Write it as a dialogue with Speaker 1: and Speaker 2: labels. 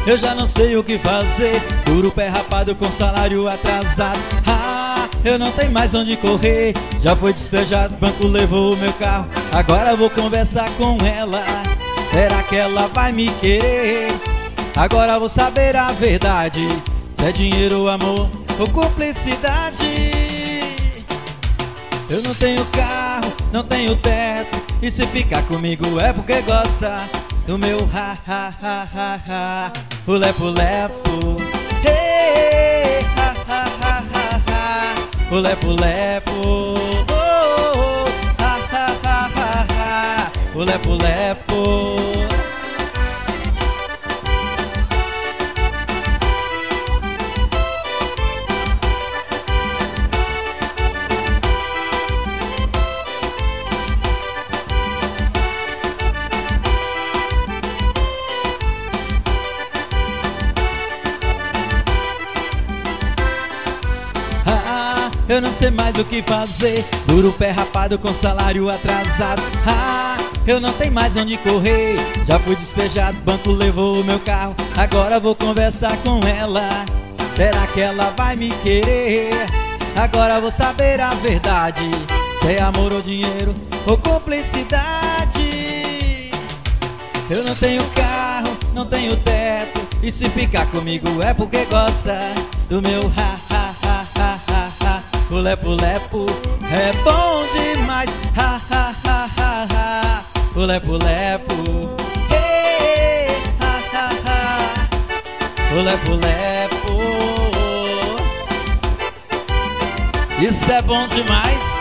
Speaker 1: eu já não sei o que fazer. Duro pé rapado com salário atrasado. Eu não tenho mais onde correr. Já foi despejado, o banco levou o meu carro. Agora vou conversar com ela. Será que ela vai me querer? Agora vou saber a verdade. Se é dinheiro, amor ou cumplicidade. Eu não tenho carro, não tenho teto, e se ficar comigo é porque gosta do meu ha-ha-ha-ha-ha. O lepo-lepo, hey, ha-ha-ha-ha-ha. O lepo-lepo, oh, oh, ha-ha-ha-ha-ha. O lepo-lepo. Eu não sei mais o que fazer. Duro pé rapado com salário atrasado. Eu não tenho mais onde correr. Já fui despejado, o banco levou o meu carro. Agora vou conversar com ela. Será que ela vai me querer? Agora vou saber a verdade. Se é amor ou dinheiro ou cumplicidade. Eu não tenho carro, não tenho teto, e se ficar comigo é porque gosta do meu ha-ha-ha-ha-ha. O lepo-lepo é bom demais, ha-ha-ha-ha-ha. O lepo-lepo, hey, ha-ha-ha. O lepo-lepo, isso é bom demais.